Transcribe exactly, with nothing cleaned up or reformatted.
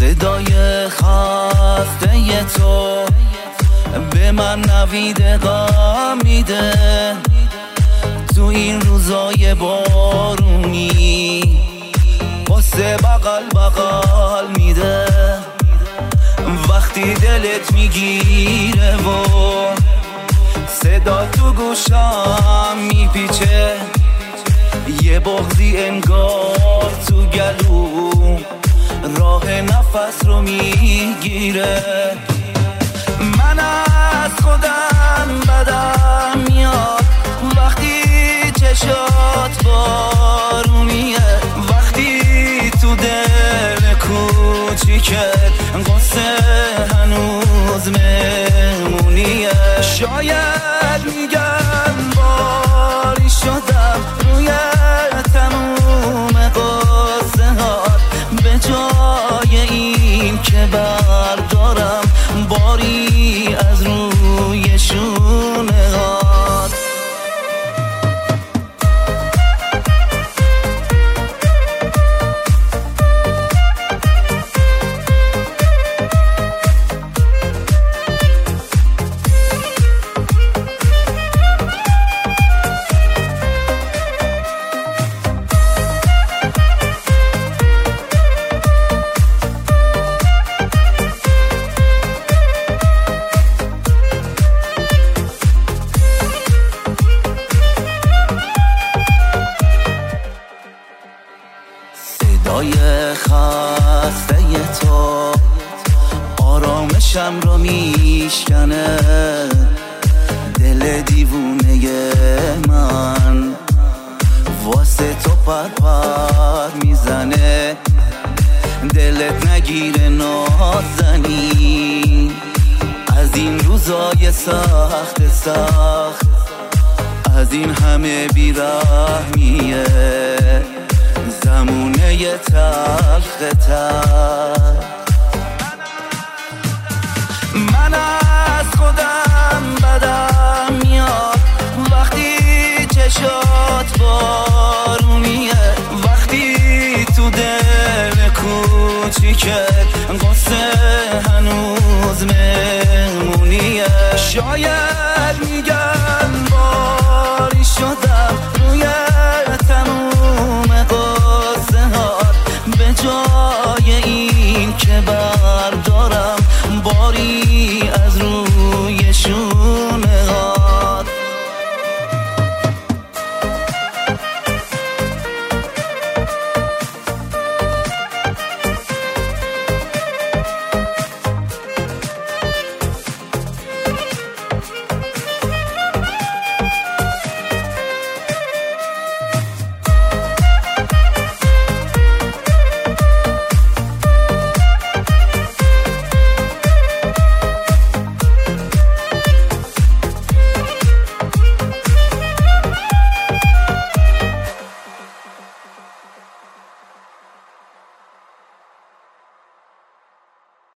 صدای خسته تو به من نوید غم میده، تو این روزای بارونی واسه بغل بغل میده. وقتی دلت میگیره و صدا تو گوشم میپیچه، یه بغضی انگار تو گلو راه نفس رو میگیره. من از خودم بدم میاد وقتی چشات بارونیه، وقتی تو دل کوچیکت قصه هنوز مهمونیه. شاید میگن باری شدم روی تموم قصه ها، به جای این که بردارم باری از روی شونه هات. صدای خسته تو آرامشم رو میشکنه، دل دیوونه من واسه تو پر پر میزنه. دلت نگیره نازنی از این روزای سخت سخت، از این همه بیرحمیه زمونه تلخ تلخ.